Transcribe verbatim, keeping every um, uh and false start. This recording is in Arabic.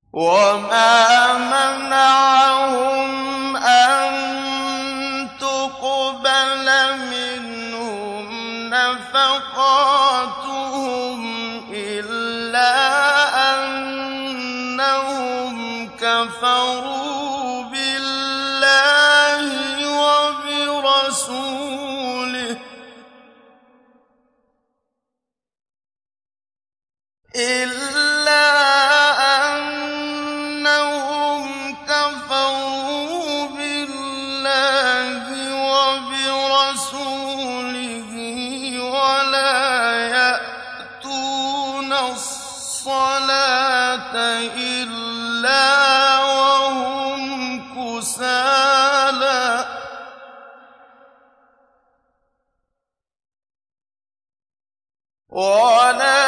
وَمَا مَنَعَهُمْ أَن تُقْبَلَ مِنْهُمْ نَفَقَاتُهُمْ إِلَّا أَنَّهُمْ كَفَرُوا بِاللَّهِ وَبِرَسُولِهِ إِلَّا أَنَّهُمْ كَفَرُوا بِاللَّهِ وَبِرَسُولِهِ وَلَا يَأْتُونَ الصَّلَاةَ إِلَّا وَهُمْ كُسَالَىٰ وَلَا